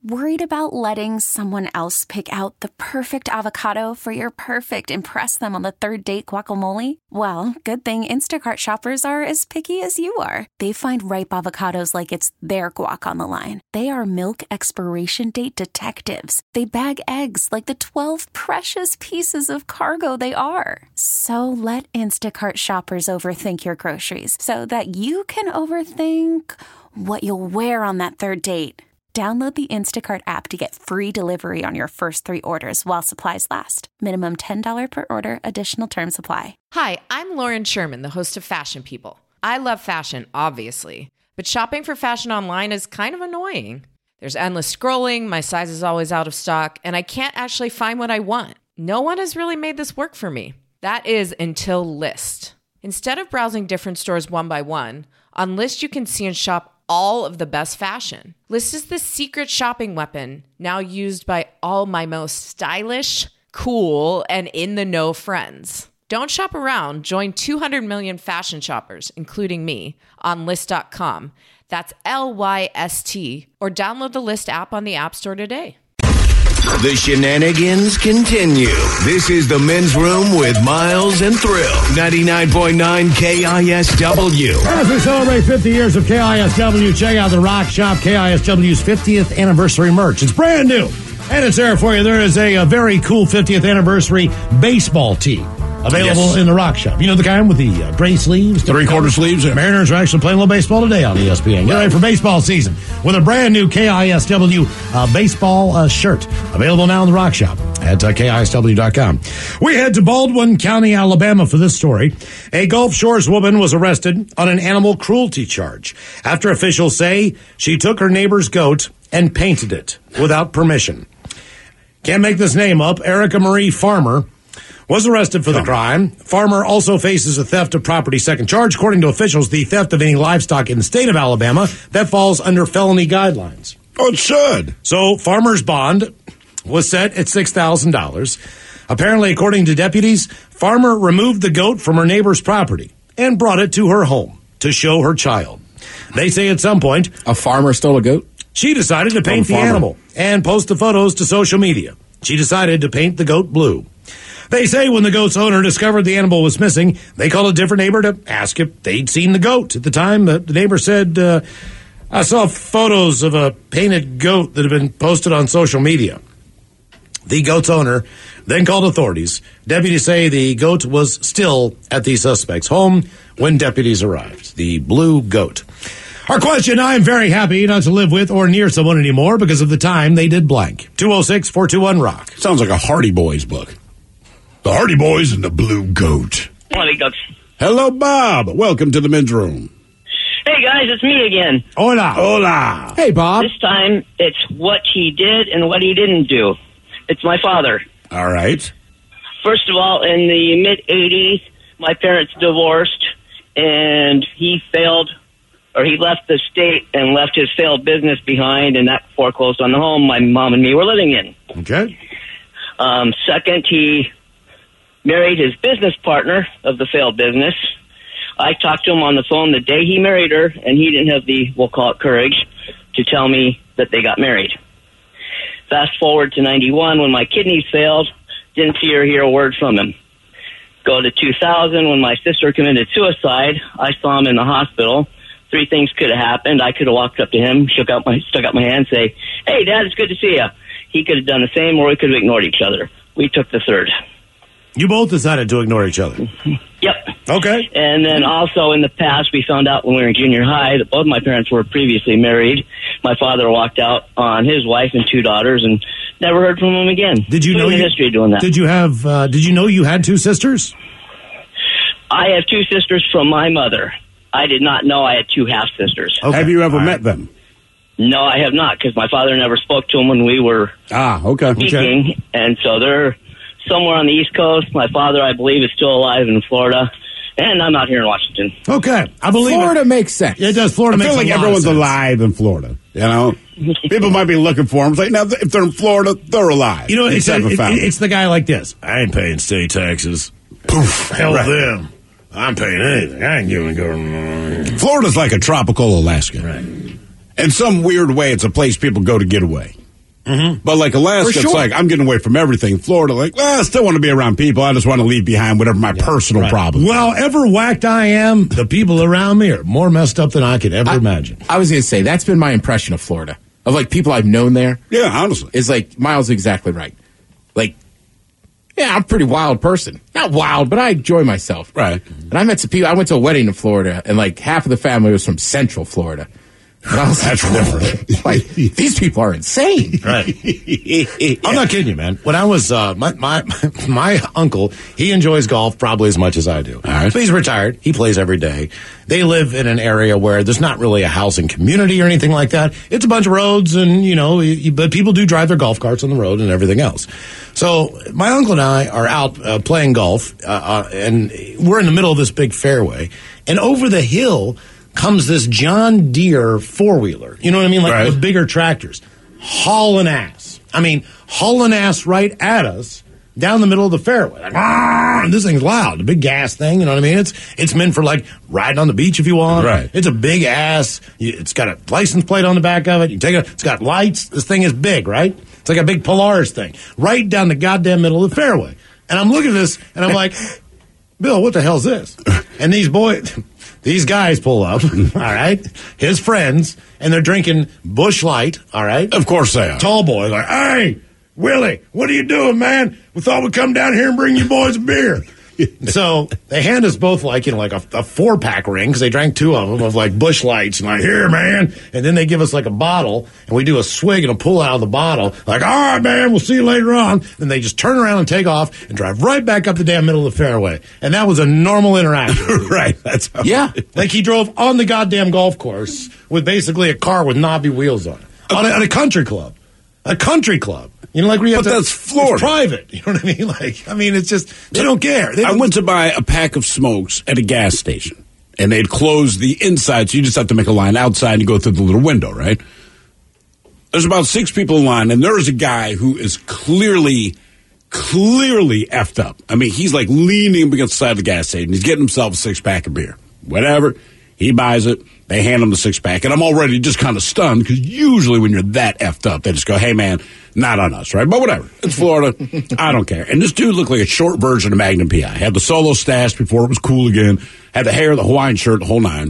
Worried about letting someone else pick out the perfect avocado for your perfect impress them on the third date guacamole? Well, good thing Instacart shoppers are as picky as you are. They find ripe avocados like it's their guac on the line. They are milk expiration date detectives. They bag eggs like the 12 precious pieces of cargo they are. So let Instacart shoppers overthink your groceries so that you can overthink what you'll wear on that third date. Download the Instacart app to get free delivery on your first 3 orders while supplies last. Minimum $10 per order. Additional terms apply. Hi, I'm Lauren Sherman, the host of Fashion People. I love fashion, obviously, but shopping for fashion online is kind of annoying. There's endless scrolling, my size is always out of stock, and I can't actually find what I want. No one has really made this work for me. That is until Lyst. Instead of browsing different stores one by one, on Lyst you can see and shop all of the best fashion. Lyst is the secret shopping weapon now used by all my most stylish, cool, and in-the-know friends. Don't shop around. Join 200 million fashion shoppers, including me, on Lyst.com. That's Lyst, or download the Lyst app on the App Store today. The shenanigans continue. This is the Men's Room with Miles and Thrill. 99.9 KISW. As we celebrate 50 years of KISW, check out the Rock Shop, KISW's 50th anniversary merch. It's brand new, and it's there for you. There is a very cool 50th anniversary baseball tee available in the Rock Shop. You know the kind with the gray sleeves? 3/4 sleeves. Yeah. Mariners are actually playing a little baseball today on ESPN. Get ready for baseball season with a brand new KISW baseball shirt. Available now in the Rock Shop at KISW.com. We head to Baldwin County, Alabama for this story. A Gulf Shores woman was arrested on an animal cruelty charge after officials say she took her neighbor's goat and painted it without permission. Can't make this name up. Erica Marie Farmer was arrested for the crime. Farmer also faces a theft of property second charge. According to officials, the theft of any livestock in the state of Alabama, that falls under felony guidelines. Oh, it should. So Farmer's bond was set at $6,000. Apparently, according to deputies, Farmer removed the goat from her neighbor's property and brought it to her home to show her child. They say at some point, a farmer stole a goat? She decided to paint the animal and post the photos to social media. She decided to paint the goat blue. They say when the goat's owner discovered the animal was missing, they called a different neighbor to ask if they'd seen the goat. At the time, the neighbor said, I saw photos of a painted goat that had been posted on social media. The goat's owner then called authorities. Deputies say the goat was still at the suspect's home when deputies arrived. The blue goat. Our question, I am very happy not to live with or near someone anymore because of the time they did blank. 206-421-ROCK. Sounds like a Hardy Boys book. The Hardy Boys and the Blue Goat. Hello, Bob. Welcome to the Men's Room. Hey, guys, it's me again. Hola. Hola. Hey, Bob. This time, it's what he did and what he didn't do. It's my father. All right. First of all, in the mid-'80s, my parents divorced, and he left the state and left his failed business behind, and that foreclosed on the home my mom and me were living in. Okay. Second, he married his business partner of the failed business. I talked to him on the phone the day he married her, and he didn't have the, we'll call it courage, to tell me that they got married. Fast forward to 91 when my kidneys failed, didn't see or hear a word from him. Go to 2000 when my sister committed suicide. I saw him in the hospital. 3 things could have happened. I could have walked up to him, stuck out my hand, say, "Hey, Dad, it's good to see you." He could have done the same, or we could have ignored each other. We took the third. You both decided to ignore each other. Yep. Okay. And then also in the past, we found out when we were in junior high that both my parents were previously married. My father walked out on his wife and 2 daughters and never heard from him again. Did you know the history of doing that? Did you know you had 2 sisters? I have 2 sisters from my mother. I did not know I had 2 half-sisters. Okay. Have you ever met them? No, I have not, because my father never spoke to them when we were speaking. And so they're somewhere on the East Coast. My father, I believe, is still alive in Florida. And I'm out here in Washington. Okay, I believe Florida makes sense. Yeah, it does. Florida makes sense. I feel like everyone's alive in Florida. You know, people might be looking for them. It's like, now, if they're in Florida, they're alive. You know, it's the guy like this. I ain't paying state taxes. Poof, hell them. I'm paying anything. I ain't giving government. Florida's like a tropical Alaska. Right. In some weird way, it's a place people go to get away. But like Alaska, it's like, I'm getting away from everything. Florida, like, well, I still want to be around people. I just want to leave behind whatever my personal problems. Well, ever whacked I am, the people around me are more messed up than I could ever imagine. I was going to say, that's been my impression of Florida. Of like people I've known there. Yeah, honestly. Is like, Miles is exactly right. Like, yeah, I'm a pretty wild person. Not wild, but I enjoy myself. Right. And I met some people. I went to a wedding in Florida, and like half of the family was from Central Florida. And I was That's different. like, these people are insane. Right. I'm not kidding you, man. When I was, my uncle, he enjoys golf probably as much as I do. All right. So he's retired. He plays every day. They live in an area where there's not really a housing community or anything like that. It's a bunch of roads and, but people do drive their golf carts on the road and everything else. So my uncle and I are out playing golf, and we're in the middle of this big fairway. And over the hill comes this John Deere four-wheeler. You know what I mean? Like with bigger tractors. Hauling ass. I mean, hauling ass right at us down the middle of the fairway. Like, and this thing's loud. A big gas thing, you know what I mean? It's meant for, like, riding on the beach if you want. Right. It's a big ass. It's got a license plate on the back of it. You take it. It's got lights. This thing is big, right? It's like a big Polaris thing. Right down the goddamn middle of the fairway. And I'm looking at this, and I'm like, Bill, what the hell's this? And these guys pull up, all right, his friends, and they're drinking Busch Light, all right? Of course they are. Tall boy, like, hey, Willie, what are you doing, man? We thought we'd come down here and bring you boys a beer. So they hand us both like a 4-pack ring because they drank 2 of them of like Busch Lights and like, here, man. And then they give us like a bottle and we do a swig and a pull out of the bottle. Like, all right, man, we'll see you later on. Then they just turn around and take off and drive right back up the damn middle of the fairway. And that was a normal interaction. Right. That's how Like he drove on the goddamn golf course with basically a car with knobby wheels on it. On a country club. A country club. Like where you have that's Florida. It's private. You know what I mean? Like, it's just, they don't care. I went to buy a pack of smokes at a gas station, and they'd closed the inside, so you just have to make a line outside and you go through the little window, right? There's about 6 people in line, and there's a guy who is clearly effed up. I mean, he's like leaning against the side of the gas station. He's getting himself a 6-pack of beer. Whatever. He buys it. They hand him the 6-pack, and I'm already just kind of stunned because usually when you're that effed up, they just go, hey, man, not on us, right? But whatever. It's Florida. I don't care. And this dude looked like a short version of Magnum P.I. Had the solo stash before it was cool again. Had the hair, the Hawaiian shirt, the whole nine.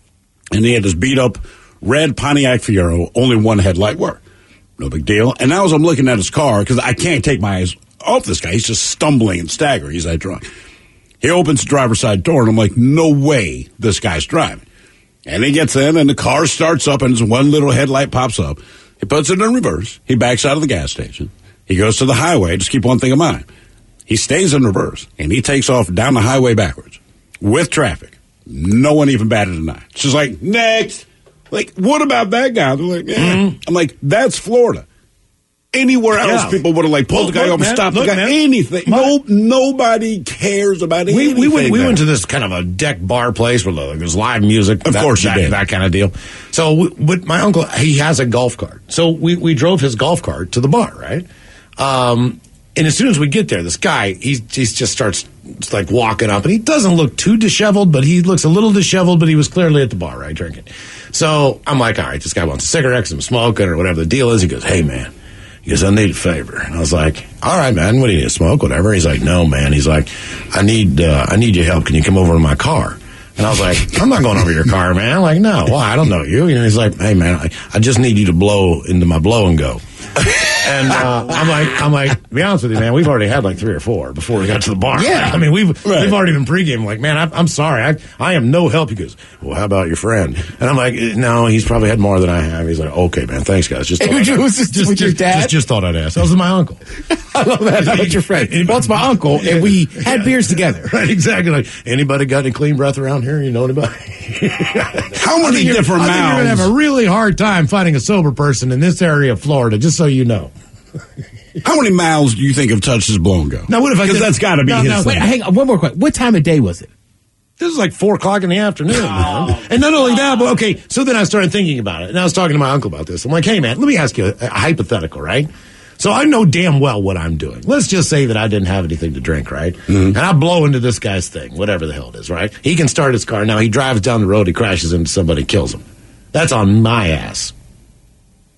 And he had this beat-up red Pontiac Fiero, only one headlight worked. No big deal. And now as I'm looking at his car, because I can't take my eyes off this guy, he's just stumbling and staggering. He's that drunk. He opens the driver's side door, and I'm like, no way this guy's driving. And he gets in, and the car starts up, and his one little headlight pops up. He puts it in reverse. He backs out of the gas station. He goes to the highway. Just keep one thing in mind. He stays in reverse, and he takes off down the highway backwards with traffic. No one even batted an eye. It's just like, next. Like, what about that guy? They're like, yeah. Mm-hmm. I'm like, that's Florida. Anywhere else, people would have like pulled the guy over, stopped the guy, anything. Nobody cares about anything. We went to this kind of a deck bar place where there's live music. Of course you did. That kind of deal. So with my uncle, he has a golf cart. So we drove his golf cart to the bar, right? And as soon as we get there, this guy, he just starts like walking up, and he doesn't look too disheveled, but he looks a little disheveled, but he was clearly at the bar, right, drinking. So I'm like, all right, this guy wants a cigarette, some smoking, or whatever the deal is. He goes, hey, man. He goes, I need a favor. And I was like, all right, man, what do you need, smoke, whatever? He's like, no, man. He's like, I need your help. Can you come over to my car? And I was like, I'm not going over your car, man. I'm like, no, why? I don't know you. He's like, hey, man, I just need you to blow into my blow and go. And I'm like, to be honest with you, man, we've already had like 3 or 4 before we got to the bar. Yeah. I mean, we've already been pregame. Like, man, I'm sorry. I am no help. He goes, well, how about your friend? And I'm like, no, he's probably had more than I have. He's like, okay, man, thanks, guys. Just with your dad? Just thought I'd ask. That was my uncle. I love that. How about your friend? Well, it's my uncle, and we had beers together. Right, exactly. Like, anybody got any clean breath around here? You know anybody? How many different mouths? You're going to have a really hard time finding a sober person in this area of Florida, just so you know. How many mouths do you think have touched his blow and go? Now, what if I? Because that's got to be his thing. Wait, hang on, one more question. What time of day was it? This is like 4:00 in the afternoon, man. And not only that, but okay, so then I started thinking about it, and I was talking to my uncle about this. I'm like, hey, man, let me ask you a hypothetical, right? So I know damn well what I'm doing. Let's just say that I didn't have anything to drink, right? Mm-hmm. And I blow into this guy's thing, whatever the hell it is, right? He can start his car. Now he drives down the road, he crashes into somebody, kills him. That's on my ass.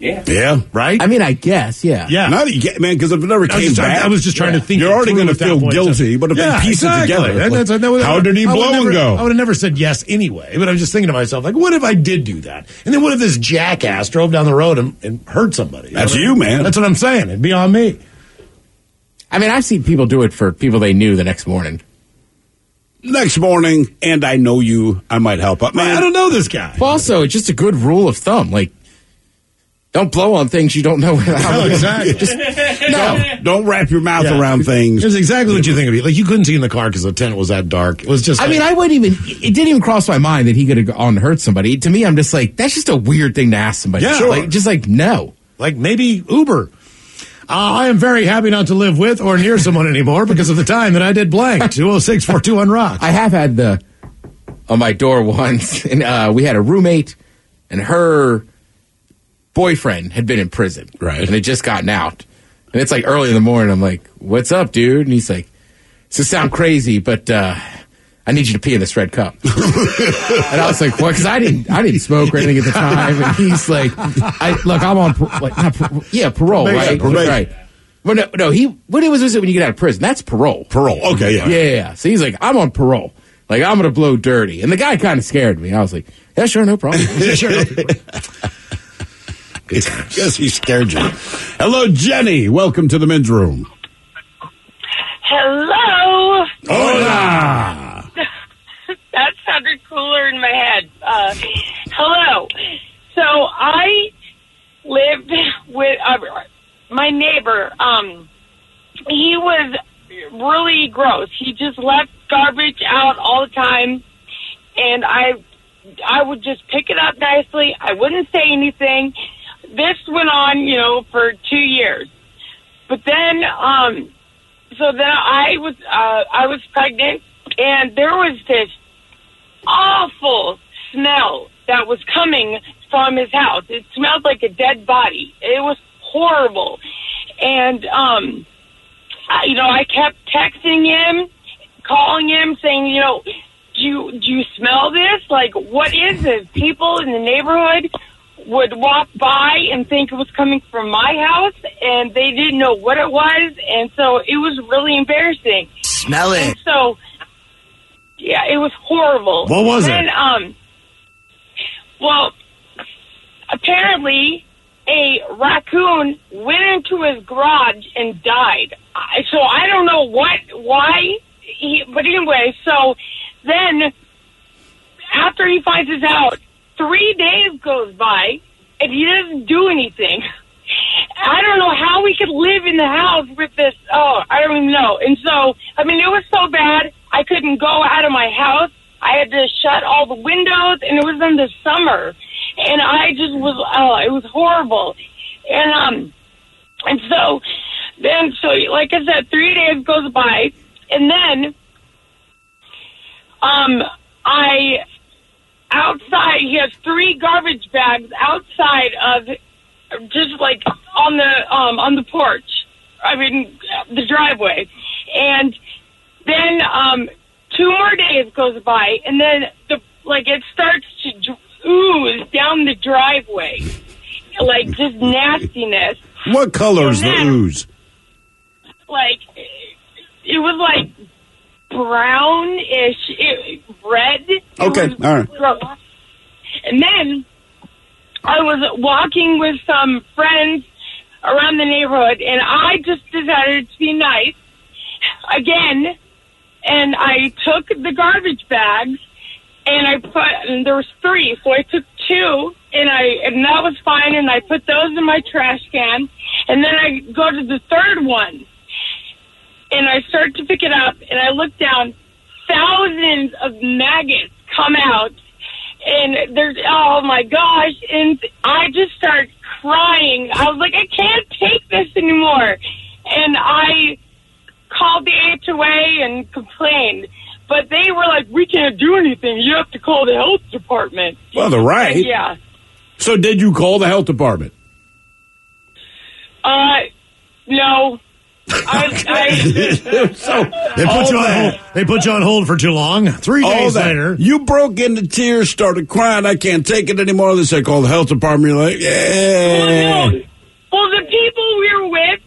Yeah. right? I mean, I guess, yeah. yeah. Now that you get, man, because if it never came back, I was just trying to think. you're already going to feel guilty. But if they piece it together, how did he blow and go? I would have never said yes anyway. But I'm just thinking to myself, like, what if I did do that? And then what if this jackass drove down the road and hurt somebody? That's you, man. That's what I'm saying. It'd be on me. I mean, I've seen people do it for people they knew the next morning. Next morning, and I know you, I might help out. Man, I don't know this guy. Well, also, it's just a good rule of thumb. Like, don't blow on things you don't know how. No, exactly. Don't wrap your mouth around things. It's exactly what you think of it. Like, you couldn't see in the car because the tent was that dark. It was just. I mean, it didn't even cross my mind that he could have gone and hurt somebody. To me, I'm just like, that's just a weird thing to ask somebody. Yeah, sure. No. Like maybe Uber. I am very happy not to live with or near someone anymore because of the time that I did blank. 206-421-ROCK. I have had on my door once, and we had a roommate, and her boyfriend had been in prison. Right. And they just gotten out. And it's like early in the morning. I'm like, what's up, dude? And he's like, this will sound crazy, but I need you to pee in this red cup. And I was like, what? Because I didn't smoke or anything at the time. And he's like, I'm on parole, right? Probation. Right. Well, no, what was it when you get out of prison? That's parole. Parole. Okay, yeah. Yeah. So he's like, I'm on parole. Like, I'm going to blow dirty. And the guy kind of scared me. I was like, yeah, sure, no problem. Yeah, sure. Guess he scared you. Hello, Jenny. Welcome to the men's room. Hello. Hola. That sounded cooler in my head. Hello. So I lived with my neighbor. He was really gross. He just left garbage out all the time, and I would just pick it up nicely. I wouldn't say anything. This went on, for 2 years. But then, so then I was pregnant, and there was this awful smell that was coming from his house. It smelled like a dead body. It was horrible. And, I kept texting him, calling him, saying, do you smell this? Like, what is this? People in the neighborhood would walk by and think it was coming from my house, and they didn't know what it was, and so it was really embarrassing. Smell it. And so, yeah, it was horrible. What was it? Well, apparently a raccoon went into his garage and died. So I don't know why, but anyway, so then after he finds this out, 3 days goes by, and he doesn't do anything. I don't know how we could live in the house with this. Oh, I don't even know. And so, it was so bad, I couldn't go out of my house. I had to shut all the windows, and it was in the summer. And I just was, it was horrible. And so, like I said, 3 days goes by, and then, outside, he has 3 garbage bags outside of, just like on the porch. The driveway. And then 2 more days goes by, and then it starts to ooze down the driveway, like just nastiness. What color is the ooze? Like it was like brownish, red. Okay, all right. Gross. And then I was walking with some friends around the neighborhood, and I just decided to be nice again, and I took the garbage bags, and there was 3, so I took 2, and that was fine, and I put those in my trash can, and then I go to the 3rd one, and I start to pick it up, and I look down, thousands of maggots come out, and there's, oh my gosh, and I just start crying. I was like, I can't take this anymore. And I called the HOA and complained, but they were like, we can't do anything. You have to call the health department. Well, they're right. Yeah. So did you call the health department? No. They put you on hold for too long. 3 days later. You broke into tears, started crying. I can't take it anymore. They said, call the health department. You're like, yeah. Well, the people we were with,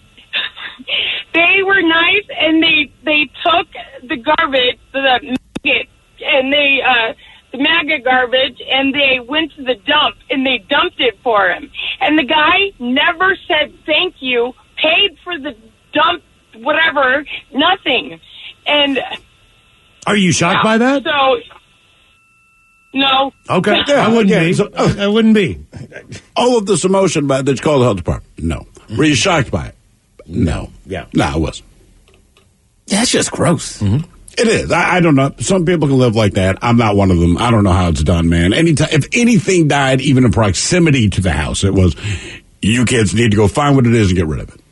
they were nice, and they took the garbage, the maggot, and the maggot garbage, and they went to the dump, and they dumped it for him. And the guy never said thank you, paid for the dump, whatever, nothing. And are you shocked by that? So, no. Okay, Yeah, I wouldn't be. so- I wouldn't be. All of this emotion about that you call the health department. No. Were you shocked by it? No. Yeah. No, I wasn't. Yeah, it's just gross. It is. I don't know. Some people can live like that. I'm not one of them. I don't know how it's done, man. Anytime, if anything died, even in proximity to the house, it was, you kids need to go find what it is and get rid of it.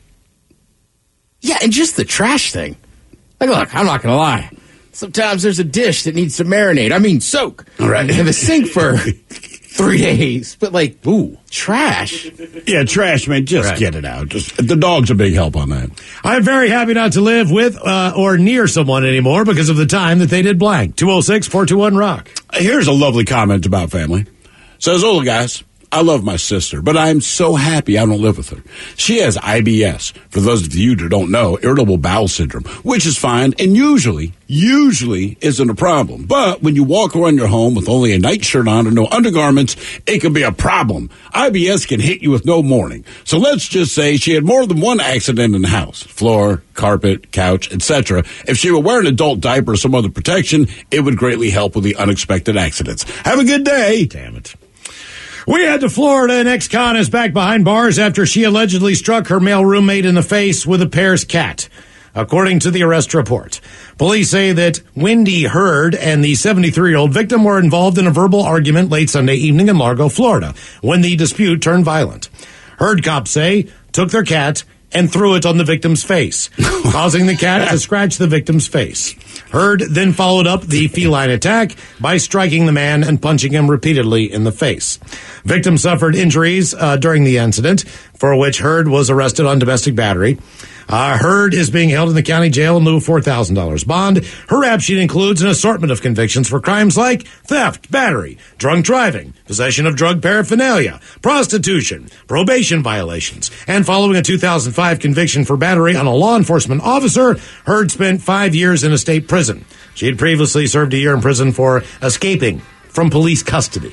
Yeah, and just the trash thing. Like, look, I'm not going to lie. Sometimes there's a dish that needs to marinate. I mean, soak. All right. In the sink for 3 days. But, like, ooh, trash. Yeah, trash, man. Just Right. get it out. Just the dog's a big help on that. I'm very happy not to live with or near someone anymore because of the time that they did blank. 206-421-ROCK. Here's a lovely comment about family. Says, "Hola, guys. I love my sister, but I'm so happy I don't live with her. She has IBS. For those of you who don't know, irritable bowel syndrome, which is fine and usually isn't a problem. But when you walk around your home with only a nightshirt on and no undergarments, it can be a problem. IBS can hit you with no warning. So let's just say she had more than one accident in the house. Floor, carpet, couch, etc. If she were wearing an adult diaper or some other protection, it would greatly help with the unexpected accidents. Have a good day." Damn it. We head to Florida. An ex-con is back behind bars after she allegedly struck her male roommate in the face with a Pear's cat, according to the arrest report. Police say that Wendy Hurd and the 73-year-old victim were involved in a verbal argument late Sunday evening in Largo, Florida, when the dispute turned violent. Hurd, cops say, took their cat and threw it on the victim's face, causing the cat to scratch the victim's face. Hurd then followed up the feline attack by striking the man and punching him repeatedly in the face. Victim suffered injuries during the incident, for which Hurd was arrested on domestic battery. Hurd is being held in the county jail in lieu of $4,000 bond. Her rap sheet includes an assortment of convictions for crimes like theft, battery, drunk driving, possession of drug paraphernalia, prostitution, probation violations, and following a 2005 conviction for battery on a law enforcement officer, Hurd spent 5 years in a state prison. She had previously served a year in prison for escaping from police custody.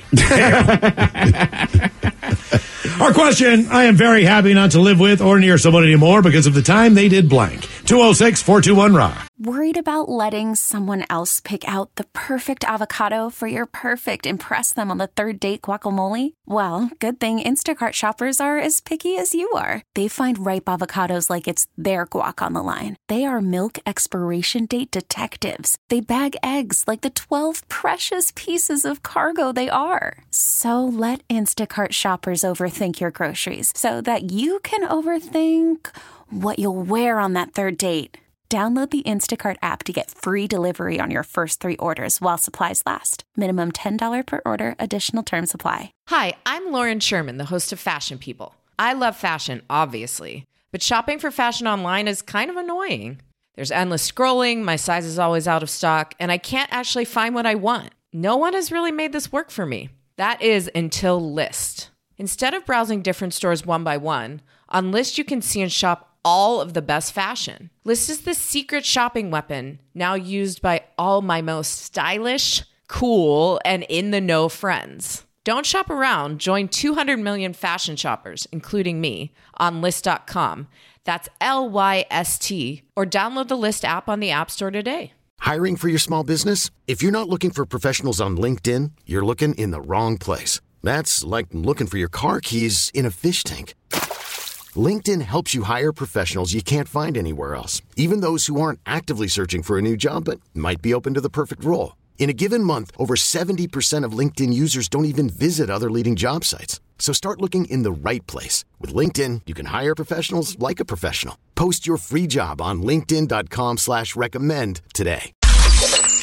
Our question, I am very happy not to live with or near someone anymore because of the time they did blank. 206-421-ROCK. Worried about letting someone else pick out the perfect avocado for your perfect impress them on the third date guacamole? Well, good thing Instacart shoppers are as picky as you are. They find ripe avocados like it's their guac on the line. They are milk expiration date detectives. They bag eggs like the 12 precious pieces of cargo they are. So let Instacart shoppers overthink your groceries so that you can overthink what you'll wear on that third date. Download the Instacart app to get free delivery on your first 3 orders while supplies last. Minimum $10 per order. Additional terms apply. Hi, I'm Lauren Sherman, the host of Fashion People. I love fashion, obviously, but shopping for fashion online is kind of annoying. There's endless scrolling, my size is always out of stock, and I can't actually find what I want. No one has really made this work for me. That is until Lyst. Instead of browsing different stores one by one, on Lyst you can see and shop all of the best fashion. Lyst is the secret shopping weapon now used by all my most stylish, cool, and in-the-know friends. Don't shop around. Join 200 million fashion shoppers, including me, on Lyst.com. That's LYST, or download the Lyst app on the App Store today. Hiring for your small business? If you're not looking for professionals on LinkedIn, you're looking in the wrong place. That's like looking for your car keys in a fish tank. LinkedIn helps you hire professionals you can't find anywhere else, even those who aren't actively searching for a new job but might be open to the perfect role. In a given month, over 70% of LinkedIn users don't even visit other leading job sites. So start looking in the right place. With LinkedIn, you can hire professionals like a professional. Post your free job on linkedin.com/recommend today.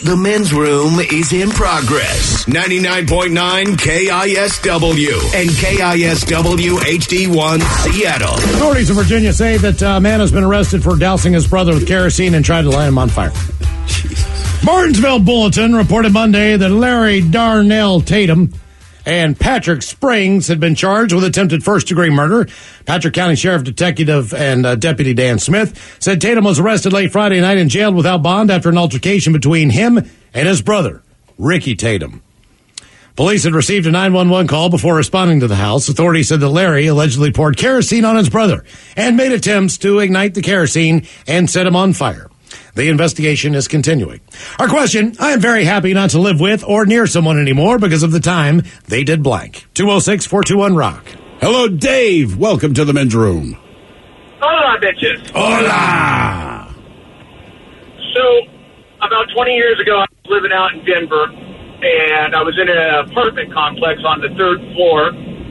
The men's room is in progress. 99.9 KISW and KISW HD1 Seattle. Authorities in Virginia say that a man has been arrested for dousing his brother with kerosene and trying to light him on fire. Martinsville Bulletin reported Monday that Larry Darnell Tatum and Patrick Springs had been charged with attempted first-degree murder. Patrick County Sheriff Detective and Deputy Dan Smith said Tatum was arrested late Friday night and jailed without bond after an altercation between him and his brother, Ricky Tatum. Police had received a 911 call before responding to the house. Authorities said that Larry allegedly poured kerosene on his brother and made attempts to ignite the kerosene and set him on fire. The investigation is continuing. Our question, I am very happy not to live with or near someone anymore because of the time they did blank. 206-421-ROCK. Hello, Dave. Welcome to the men's room. Hola, bitches. Hola. So, about 20 years ago, I was living out in Denver, and I was in an apartment complex on the 3rd floor,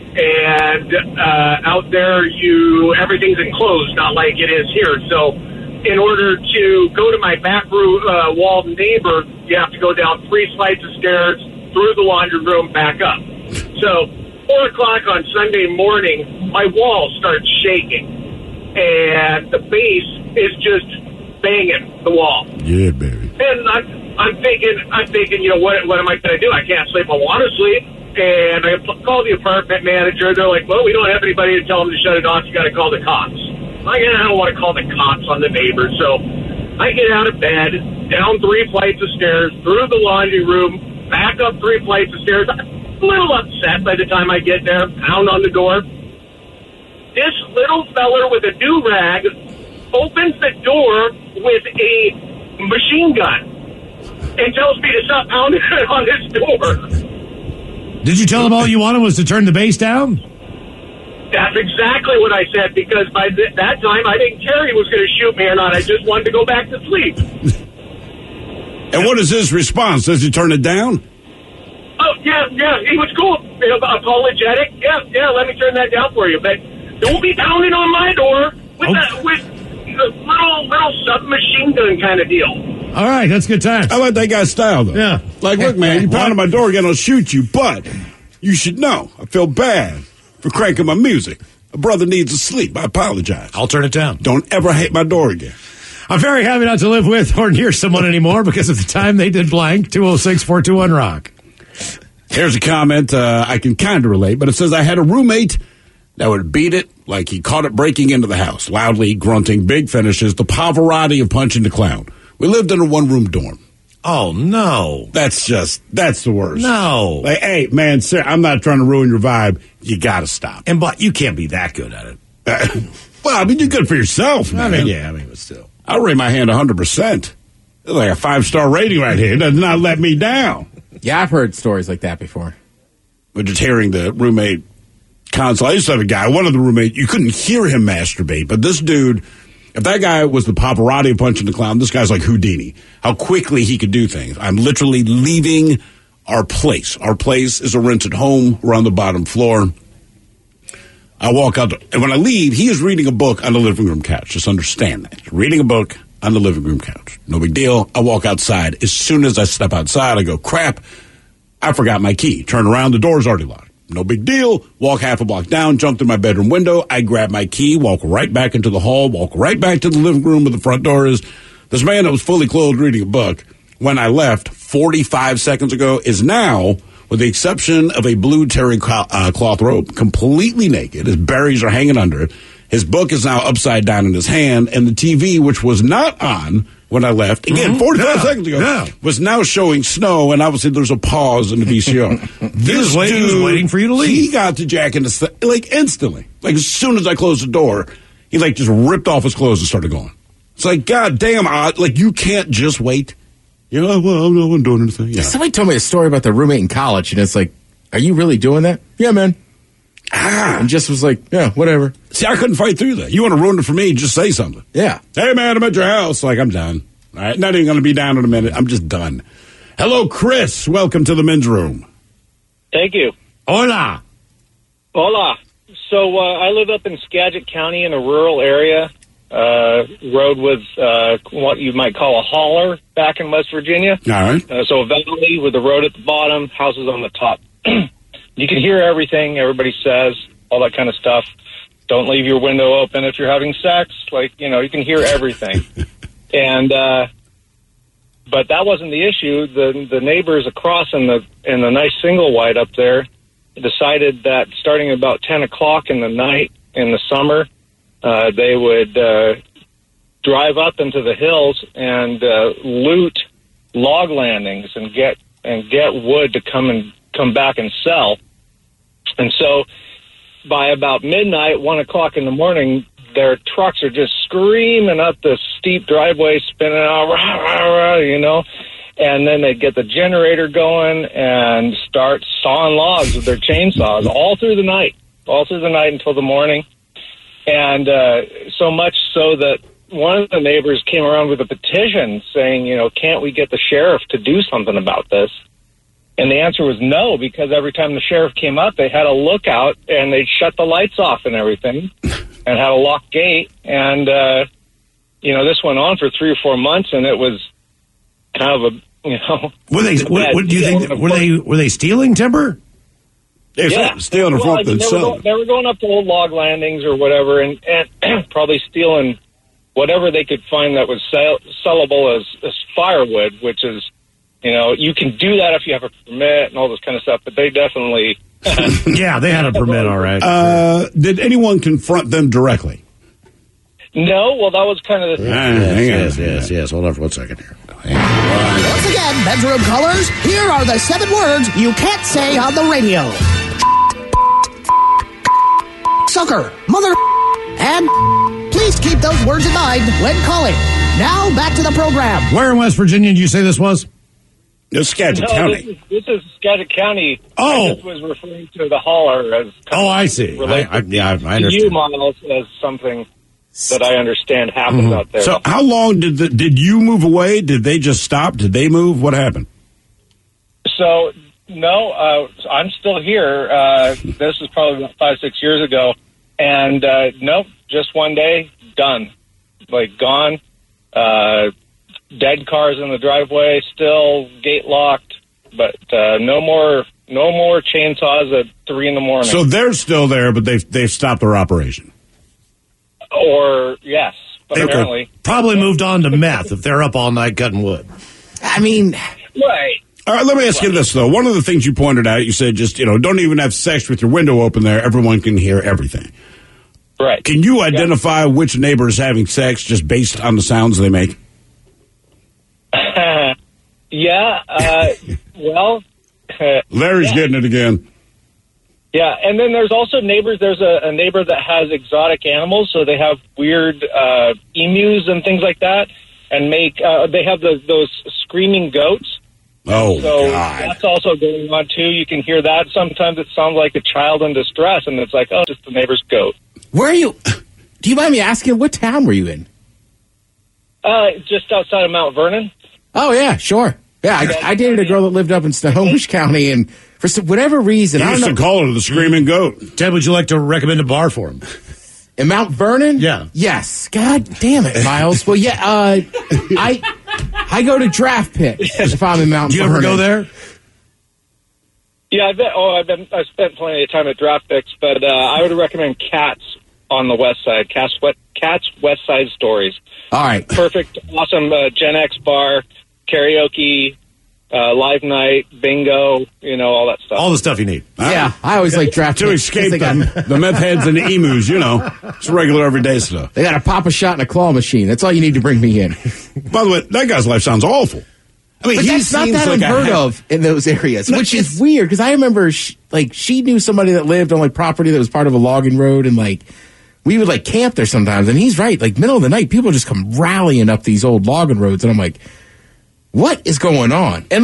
and out there, everything's enclosed, not like it is here. So, in order to go to my back room, wall neighbor, you have to go down 3 flights of stairs, through the laundry room, back up. So, 4 o'clock on Sunday morning, my wall starts shaking, and the base is just banging the wall. Yeah, baby. And I'm thinking, what am I going to do? I can't sleep. I want to sleep. And I call the apartment manager. They're like, well, we don't have anybody to tell them to shut it off. You got to call the cops. I don't want to call the cops on the neighbors. So I get out of bed, down 3 flights of stairs, through the laundry room, back up 3 flights of stairs. I'm a little upset by the time I get there, pound on the door. This little feller with a do-rag opens the door with a machine gun and tells me to stop pounding on his door. Did you tell him all you wanted was to turn the bass down? That's exactly what I said, because by that time I didn't care he was going to shoot me or not. I just wanted to go back to sleep. And what is his response? Does he turn it down? Oh, yeah, he was cool. Apologetic. Yeah, let me turn that down for you. But don't be pounding on my door with a little submachine gun kind of deal. All right, that's good time. I like that guy's style, though. Yeah. Like, look, man, you pound on my door again, I'll shoot you. But you should know, I feel bad for cranking my music. A brother needs to sleep. I apologize. I'll turn it down. Don't ever hate my door again. I'm very happy not to live with or near someone anymore because of the time they did blank. 206-421-ROCK. Here's a comment I can kind of relate, but it says, I had a roommate that would beat it like he caught it breaking into the house. Loudly grunting, big finishes, the Pavarotti of punching the clown. We lived in a one-room dorm. Oh, no. That's the worst. No. Like, hey, man, sir, I'm not trying to ruin your vibe. You got to stop. But you can't be that good at it. Well, I mean, you're good for yourself, man. But still. I'll rate my hand 100%. It's like a 5-star rating right here. It does not let me down. Yeah, I've heard stories like that before. But just hearing the roommate console. I used to have a guy, one of the roommates, you couldn't hear him masturbate, but this dude, if that guy was the Pavarotti of punching the clown, this guy's like Houdini. How quickly he could do things. I'm literally leaving our place. Our place is a rented home. We're on the bottom floor. I walk out, and when I leave, he is reading a book on the living room couch. Just understand that. He's reading a book on the living room couch. No big deal. I walk outside. As soon as I step outside, I go, crap, I forgot my key. Turn around, the door's already locked. No big deal. Walk half a block down, jump through my bedroom window. I grab my key, walk right back into the hall, walk right back to the living room where the front door is. This man that was fully clothed reading a book when I left 45 seconds ago is now, with the exception of a blue terry cloth robe, completely naked. His berries are hanging under it. His book is now upside down in his hand, and the TV, which was not on when I left, again, 45 seconds ago, was now showing snow, and obviously there's a pause in the VCR. He was waiting for you to leave. He got to Jack in the like instantly. Like as soon as I closed the door, he like just ripped off his clothes and started going. It's like, God damn, like you can't just wait. You know, well, I'm not doing anything. Yeah. Somebody told me a story about the roommate in college, and it's like, are you really doing that? Yeah, man. And just was like, yeah, whatever. See, I couldn't fight through that. You want to ruin it for me, just say something. Yeah. Hey, man, I'm at your house. Like, I'm done. All right, not even going to be down in a minute. I'm just done. Hello, Chris. Welcome to the men's room. Thank you. Hola. Hola. So I live up in Skagit County in a rural area, road with what you might call a hauler back in West Virginia. All right. So a valley with the road at the bottom, houses on the top. You can hear everything everybody says, all that kind of stuff. Don't leave your window open if you're having sex. Like, you can hear everything. And but that wasn't the issue. The neighbors across in the nice single wide up there decided that starting about 10 o'clock in the night in the summer, they would drive up into the hills and loot log landings and get wood to come back and sell. And so by about midnight, 1 o'clock in the morning, their trucks are just screaming up this steep driveway, spinning out, rah, rah, rah, and then they get the generator going and start sawing logs with their chainsaws all through the night until the morning. And so much so that one of the neighbors came around with a petition saying, can't we get the sheriff to do something about this? And the answer was no, because every time the sheriff came up, they had a lookout and they'd shut the lights off and everything and had a locked gate. And, this went on for 3 or 4 months, and it was kind of a, Were they? What do you think? Were they stealing timber? Yeah, stealing from they were going up to old log landings or whatever, and probably stealing whatever they could find that was sellable as firewood, which is, you can do that if you have a permit and all this kind of stuff. But they definitely, yeah, they had a permit, all right. Did anyone confront them directly? No. Well, that was kind of the thing. Yes. Hold on for 1 second here. Once again, bedroom callers, here are the 7 words you can't say on the radio. Sucker, mother, and please keep those words in mind when calling. Now, back to the program. Where in West Virginia did you say this was? Skagit County. This is Skagit County. Oh. I just was referring to the hauler as I see. I understand. You, Miles, as something that I understand happens out there. So how long did you move away? Did they just stop? Did they move? What happened? So, no, I'm still here. This was probably about 5-6 years ago. And, nope, just one day, done. Like, gone. Dead cars in the driveway, still gate locked. But no more chainsaws at 3 in the morning. So they're still there, but they've stopped their operation. Or, yes, apparently. Probably moved on to meth if they're up all night cutting wood. I mean... Right. All right, let me ask you this, though. One of the things you pointed out, you said just, don't even have sex with your window open there. Everyone can hear everything. Right. Can you identify which neighbor is having sex just based on the sounds they make? Well... Larry's getting it again. Yeah, and then there's also neighbors. There's a neighbor that has exotic animals, so they have weird emus and things like that, and they have those screaming goats. Oh, so God. That's also going on, too. You can hear that. Sometimes it sounds like a child in distress, and it's like, oh, just the neighbor's goat. Where are you? Do you mind me asking, what town were you in? Just outside of Mount Vernon. Oh, yeah, sure. Yeah, I dated a girl that lived up in Snohomish County, and for whatever reason... I used to call her the Screaming Goat. Ted, would you like to recommend a bar for him? In Mount Vernon? Yeah. Yes. God damn it, Miles. Well, yeah, I go to Draft Picks if I'm in Mount Vernon. Do you ever go there? Yeah, I spent plenty of time at Draft Picks, but I would recommend Cats on the West Side. Cats West Side Stories. All right. Perfect, awesome Gen X bar, karaoke, live night, bingo, all that stuff. All the stuff you need. Yeah, I always like Draft to Picks. escape the meth heads and the emus, It's regular everyday stuff. They got a pop a shot and a claw machine. That's all you need to bring me in. By the way, that guy's life sounds awful. I mean, but that's not that unheard of in those areas, which is weird because I remember she knew somebody that lived on property that was part of a logging road, and we would camp there sometimes. And he's right, middle of the night, people just come rallying up these old logging roads, and I'm like, what is going on? And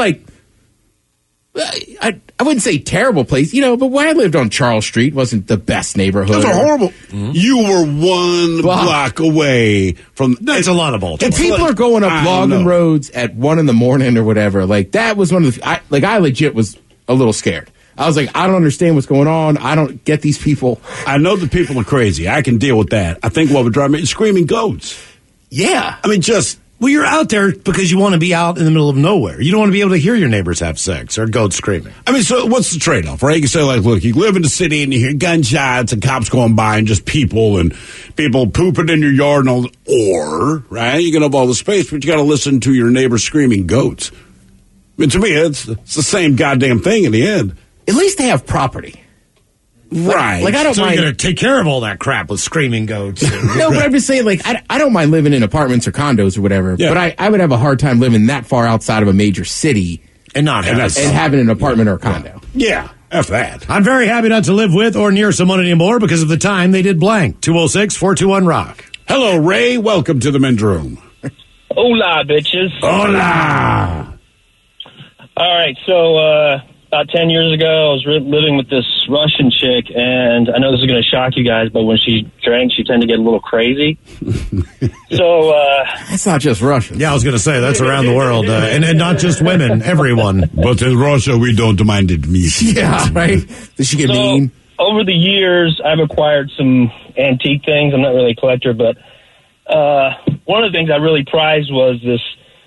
I wouldn't say terrible place, but when I lived on Charles Street, wasn't the best neighborhood. Those are horrible. Mm-hmm. You were one block away from. That's a lot of Baltimore. If people are going up logging roads at 1 a.m. or whatever, that was one of the. I legit was a little scared. I was like, I don't understand what's going on. I don't get these people. I know the people are crazy. I can deal with that. I think what would drive me is screaming goats. Yeah. I mean, just... Well, you're out there because you want to be out in the middle of nowhere. You don't want to be able to hear your neighbors have sex or goats screaming. I mean, so what's the trade-off, right? You can say, like, look, you live in the city and you hear gunshots and cops going by and just people pooping in your yard and all. Or, right, you can have all the space, but you got to listen to your neighbors screaming goats. I mean, to me, it's the same goddamn thing in the end. At least they have property. Right. Like I don't mind. You're going to take care of all that crap with screaming goats. No, but I'm just saying, like, I don't mind living in apartments or condos or whatever, but I would have a hard time living that far outside of a major city and having an apartment or a condo. Yeah, F that. I'm very happy not to live with or near someone anymore because of the time they did blank. 206-421-ROCK. Hello, Ray. Welcome to the men's room. Hola, bitches. Hola. All right, so about 10 years ago, I was living with this Russian chick, and I know this is going to shock you guys, but when she drank, she tended to get a little crazy. So that's not just Russian. Yeah, I was going to say, that's around the world, and not just women, everyone. But in Russia, we don't mind it. Yeah, right? Did she get mean? Over the years, I've acquired some antique things. I'm not really a collector, but one of the things I really prized was this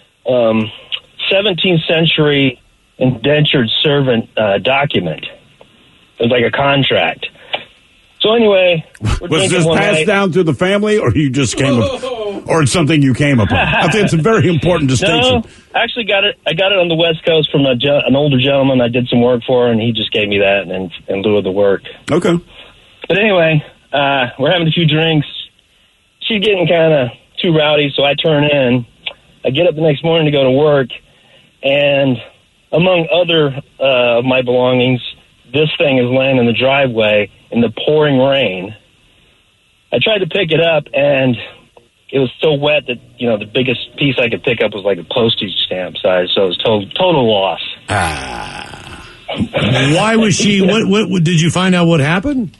17th century indentured servant document. It was like a contract. So anyway, was this passed down through the family, or you just came or it's something you came upon? I think it's a very important distinction. No, I actually got it. I got it on the West Coast from an older gentleman I did some work for, and he just gave me that in lieu of the work. Okay. But anyway, we're having a few drinks. She's getting kind of too rowdy, so I turn in. I get up the next morning to go to work, and among other of my belongings, this thing is laying in the driveway in the pouring rain. I tried to pick it up, and it was so wet that, the biggest piece I could pick up was like a postage stamp size, so it was total loss. Why was she, what did you find out what happened?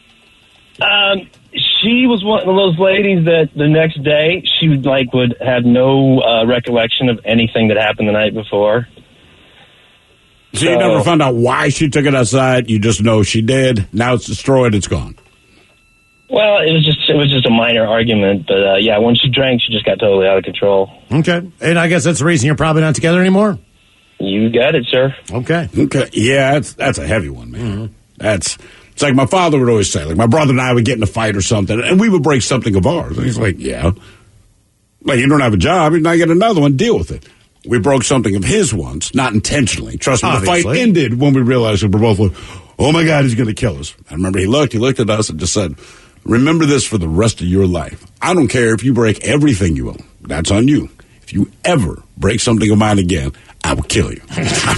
She was one of those ladies that the next day, she would have no recollection of anything that happened the night before. So you never found out why she took it outside. You just know she did. Now it's destroyed. It's gone. Well, it was just a minor argument, but yeah, when she drank, she just got totally out of control. Okay, and I guess that's the reason you're probably not together anymore. You got it, sir. Okay. Yeah, that's a heavy one, man. Mm-hmm. It's like my father would always say. Like my brother and I would get in a fight or something, and we would break something of ours. And he's like, "Yeah, like you don't have a job, you're not get another one. Deal with it." We broke something of his once, not intentionally. Trust me, Obviously. The fight ended when we realized we were both like, oh my God, he's going to kill us. I remember he looked at us and just said, remember this for the rest of your life. I don't care if you break everything you own. That's on you. If you ever break something of mine again, I will kill you.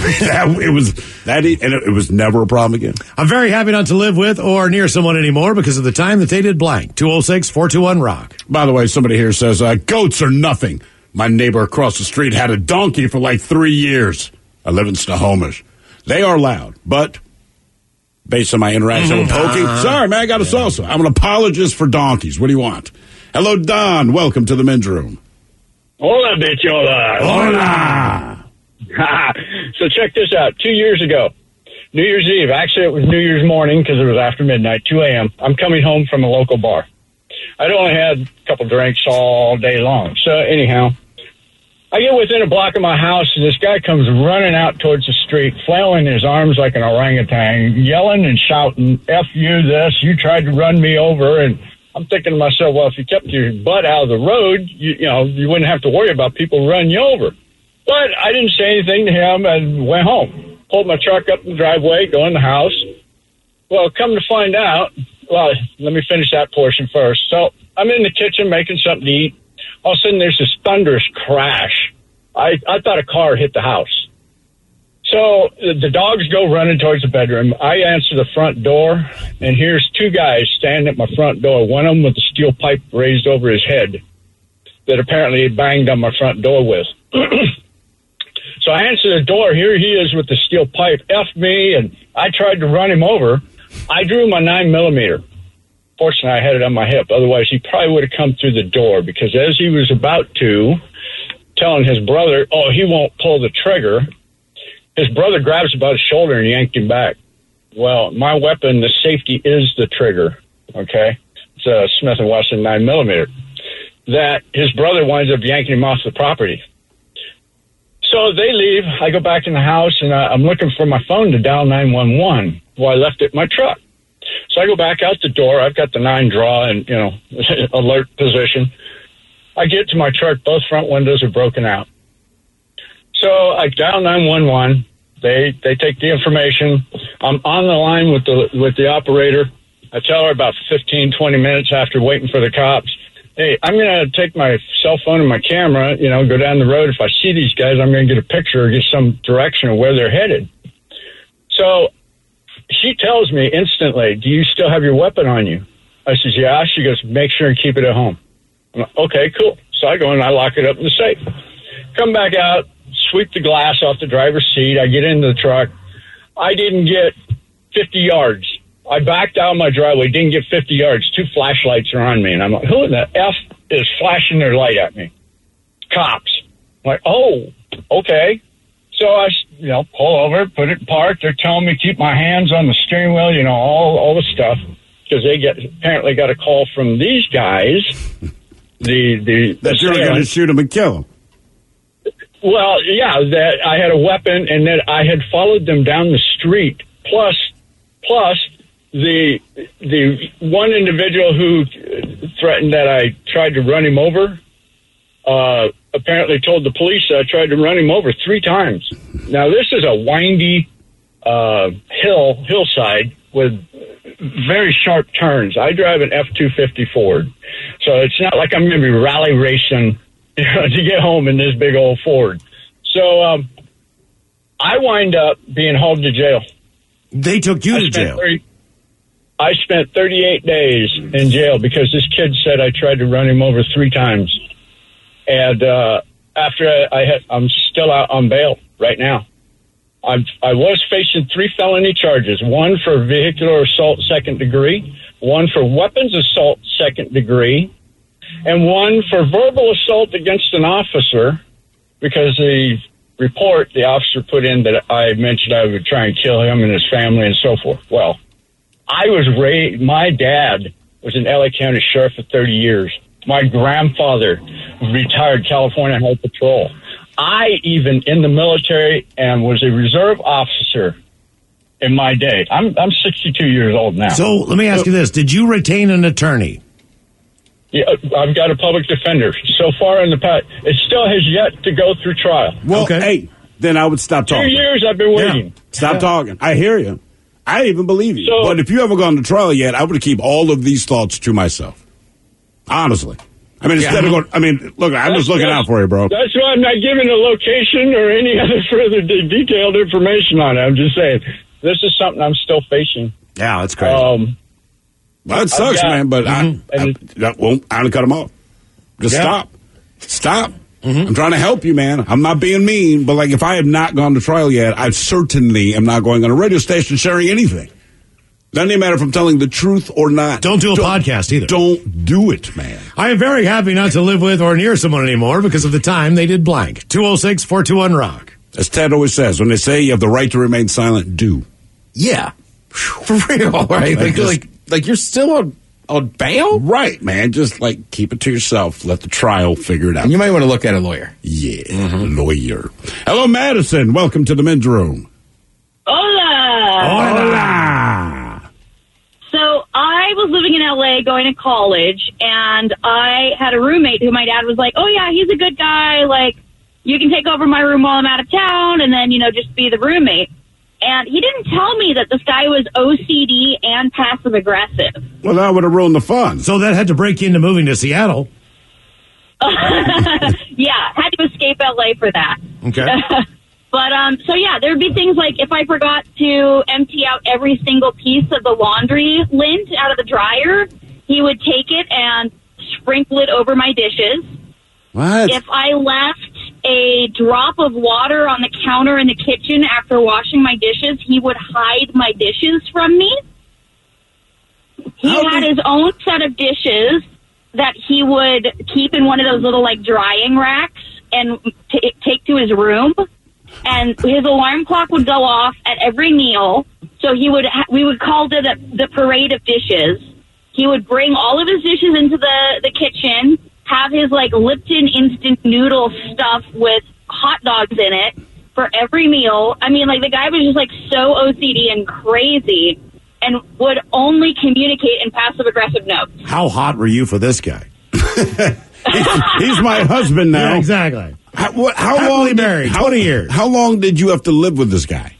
It was never a problem again. I'm very happy not to live with or near someone anymore because of the time that they did blank. 206-421-ROCK. By the way, somebody here says, goats are nothing. My neighbor across the street had a donkey for like 3 years. I live in Snohomish. They are loud, but based on my interaction with Pokey, sorry, man, I got a salsa. I'm an apologist for donkeys. What do you want? Hello, Don. Welcome to the men's room. Hola, bichola. Hola. So check this out. 2 years ago, New Year's Eve. Actually, it was New Year's morning because it was after midnight, 2 a.m. I'm coming home from a local bar. I'd only had a couple drinks all day long. So anyhow, I get within a block of my house, and this guy comes running out towards the street, flailing his arms like an orangutan, yelling and shouting, F you this, you tried to run me over. And I'm thinking to myself, well, if you kept your butt out of the road, you wouldn't have to worry about people running you over. But I didn't say anything to him and went home. Pulled my truck up the driveway, go in the house. Well, come to find out, well, let me finish that portion first. So I'm in the kitchen making something to eat. All of a sudden, there's this thunderous crash. I thought a car hit the house. So the dogs go running towards the bedroom. I answer the front door, and here's two guys standing at my front door, one of them with a steel pipe raised over his head that apparently he banged on my front door with. So I answer the door. Here he is with the steel pipe. F me, and I tried to run him over. I drew my 9mm. Fortunately, I had it on my hip. Otherwise, he probably would have come through the door because as he was about to, telling his brother, oh, he won't pull the trigger, his brother grabs him by the shoulder and yanked him back. Well, my weapon, the safety is the trigger, okay? It's a Smith & Wesson 9mm. That his brother winds up yanking him off the property. So they leave. I go back in the house, and I'm looking for my phone to dial 911. Well, I left it in my truck. So I go back out the door. I've got the 9 draw and, alert position. I get to my truck. Both front windows are broken out. So I dial 911. They take the information. I'm on the line with the operator. I tell her about 15, 20 minutes after waiting for the cops, hey, I'm going to take my cell phone and my camera, go down the road. If I see these guys, I'm going to get a picture or get some direction of where they're headed. So she tells me instantly, do you still have your weapon on you? I says, yeah. She goes, make sure and keep it at home. I'm like, okay, cool. So I go and I lock it up in the safe. Come back out, sweep the glass off the driver's seat. I get into the truck. I didn't get 50 yards. I backed out of my driveway, didn't get 50 yards. 2 flashlights are on me. And I'm like, who in the F is flashing their light at me? Cops. I'm like, oh, okay. So I, pull over, put it in park. They're telling me keep my hands on the steering wheel, all the stuff. Because they apparently got a call from these guys. That you're going to shoot them and kill them. Well, yeah, that I had a weapon and that I had followed them down the street. Plus the one individual who threatened that I tried to run him over, apparently told the police that I tried to run him over 3 times. Now, this is a windy hillside with very sharp turns. I drive an F-250 Ford, so it's not like I'm going to be rally racing to get home in this big old Ford. So I wind up being hauled to jail. They took you to jail? I spent 38 days in jail because this kid said I tried to run him over 3 times. And after I'm still out on bail right now. I was facing 3 felony charges, 1 for vehicular assault 2nd degree, 1 for weapons assault 2nd degree, and 1 for verbal assault against an officer because the report the officer put in that I mentioned I would try and kill him and his family and so forth. Well, my dad was an LA County sheriff for 30 years. My grandfather retired California Highway Patrol. I even in the military and was a reserve officer in my day. I'm 62 years old now. So let me ask you this. Did you retain an attorney? Yeah, I've got a public defender. So far in the past, it still has yet to go through trial. Well, hey, then I would stop talking. 2 years I've been waiting. Yeah. Stop talking. I hear you. I even believe you. But if you haven't gone to trial yet, I would keep all of these thoughts to myself. Honestly. I mean, instead of going, look, I'm just looking out for you, bro. That's why I'm not giving a location or any other further detailed information on it. I'm just saying, this is something I'm still facing. Yeah, that's crazy. Well, it sucks, man, but I won't cut them off. Just stop. I'm trying to help you, man. I'm not being mean, but if I have not gone to trial yet, I certainly am not going on a radio station sharing anything. Doesn't even matter if I'm telling the truth or not. Don't do a podcast either. Don't do it, man. I am very happy not to live with or near someone anymore because of the time they did blank. 206-421-ROCK. As Ted always says, when they say you have the right to remain silent, do. Yeah. For real, right? Like you're still on bail? Right, man. Just keep it to yourself. Let the trial figure it out. And you might want to look at a lawyer. Yeah, lawyer. Hello, Madison. Welcome to the men's room. Hola. So I was living in LA going to college, and I had a roommate who my dad was like, oh, yeah, he's a good guy. You can take over my room while I'm out of town and then, just be the roommate. And he didn't tell me that this guy was OCD and passive aggressive. Well, that would have ruined the fun. So that had to break you into moving to Seattle. Yeah, had to escape LA for that. Okay. But, there'd be things like if I forgot to empty out every single piece of the laundry lint out of the dryer, he would take it and sprinkle it over my dishes. What? If I left a drop of water on the counter in the kitchen after washing my dishes, he would hide my dishes from me. He had his own set of dishes that he would keep in one of those little, drying racks and take to his room. and his alarm clock would go off at every meal. So we would call it the parade of dishes. He would bring all of his dishes into the kitchen, have his like Lipton instant noodle stuff with hot dogs in it for every meal. I mean, like the guy was just like so OCD and crazy, and would only communicate in passive aggressive notes. How hot were you for this guy? He's my husband now. Yeah, exactly. How long married? 20 years. How long did you have to live with this guy?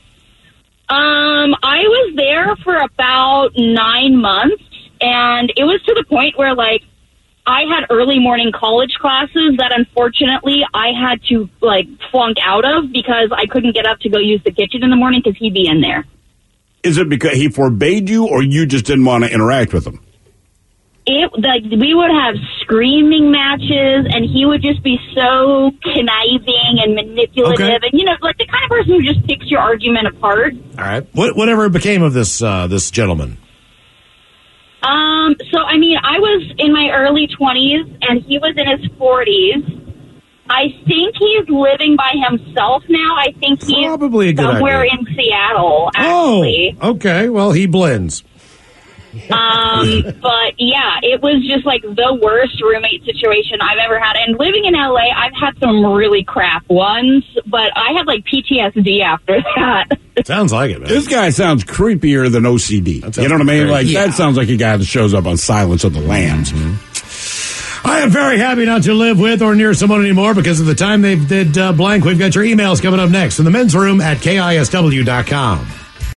I was there for about 9 months, and it was to the point where like I had early morning college classes that unfortunately I had to like flunk out of because I couldn't get up to go use the kitchen in the morning because he'd be in there. Is it because he forbade you, or you just didn't want to interact with him? We would have screaming matches, and he would just be so conniving and manipulative, Okay. and like the kind of person who just picks your argument apart. All right. Whatever became of this gentleman? So I mean, I was in my early 20s, and he was in his 40s. I think he's living by himself now. I think he's Probably a good somewhere idea. in Seattle, actually. Oh, okay. Well, he blends. But yeah, it was just like the worst roommate situation I've ever had. And living in LA, I've had some really crap ones, but I had like PTSD after that. Sounds like it, man. This guy sounds creepier than OCD. You know what I mean? Like that sounds like a guy that shows up on Silence of the Lambs. I am very happy not to live with or near someone anymore because of the time they did blank. We've got your emails coming up next in the men's room at KISW.com.